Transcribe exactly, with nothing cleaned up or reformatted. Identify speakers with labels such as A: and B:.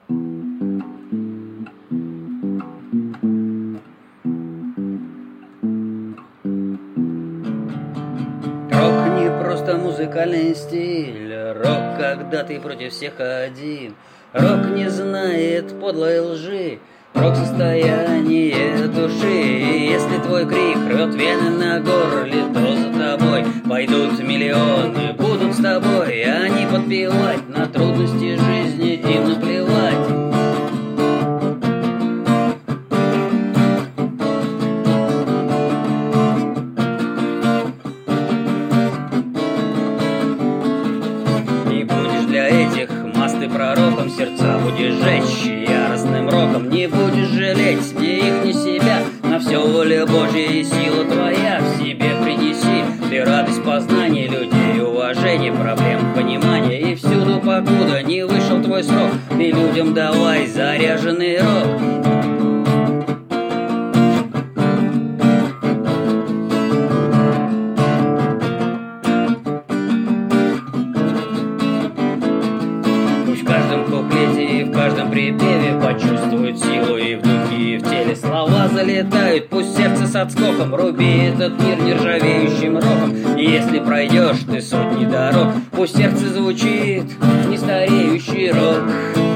A: Рок не просто музыкальный стиль, рок, когда ты против всех один. Рок не знает подлой лжи, рок — состояние души. И если твой крик рвет вены на горле, то за тобой пойдут миллионы, будут с тобой, а не подпевать. На трудности жизни им наплевать. Не будешь для этих масты пророком, сердца будешь жечь яростным роком. Не будешь жалеть ни их, ни себя, на все воля Божья и сила твоя. В себе принеси ты радость познания людей, уважение, проблем, понимания. И всюду, покуда не вышел твой срок, ты людям давай заряженный рок. В каждом куплете и в каждом припеве почувствуют силу и в духе, и в теле. Слова залетают, пусть сердце с отскоком, руби этот мир нержавеющим роком. И если пройдешь ты сотни дорог, пусть сердце звучит нестареющий рок.